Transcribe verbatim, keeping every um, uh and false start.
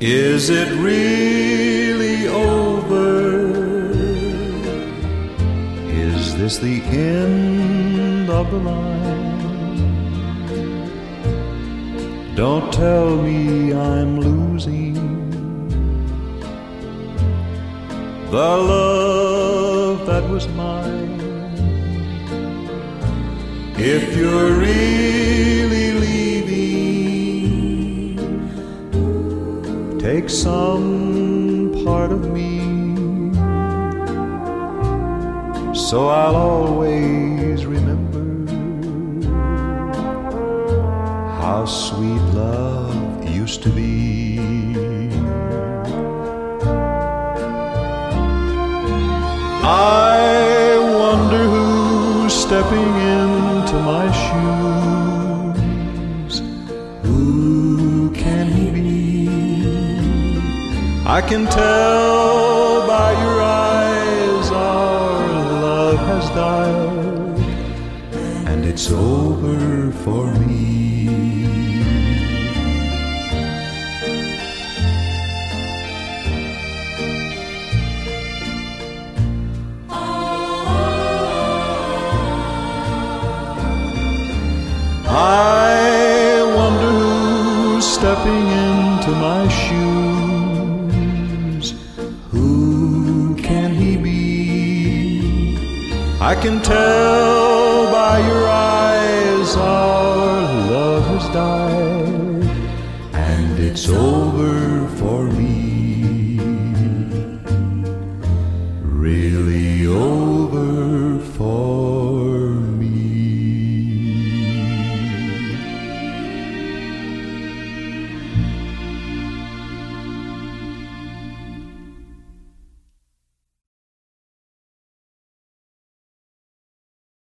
Is it really over? Is this the end of the line? Don't tell me I'm losing the love that was mine. If you're really leaving, take some part of me, so I'll always remember how sweet love used to be. I wonder who's stepping into my shoes. Who can he be? I can tell by your eyes our love has died, and it's over for me. I wonder who's stepping into my shoes. Who can he be? I can tell by your eyes our love has died, and it's over.